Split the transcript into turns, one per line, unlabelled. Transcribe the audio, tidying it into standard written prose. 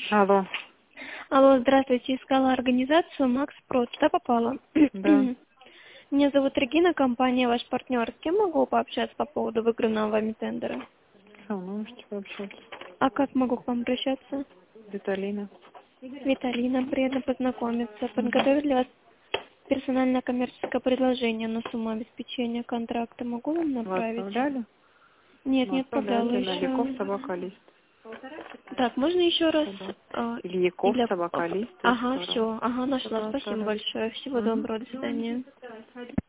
Алло.
Алло, здравствуйте. Искала организацию Макс Про. Туда попала?
Да.
Меня зовут Регина, компания «Ваш партнер». С кем могу пообщаться по поводу выигранного вами тендера?
Со мной можете пообщаться.
А как могу к вам обращаться?
Виталина.
Виталина, приятно познакомиться.
Мгм.
Подготовили для вас персональное коммерческое предложение на сумму обеспечения контракта. Могу вам
Вы
направить?
отправляли?
Нет,
Вы
не отправляла
отправляйте на Яков
еще.
собакалист.
Так, можно еще раз?
Да. Или Яков
Или...
собакалист.
Ага, все. Ага, нашла.
Тогда
Спасибо
отправляйте.
большое. Всего
Угу.
доброго. До свидания.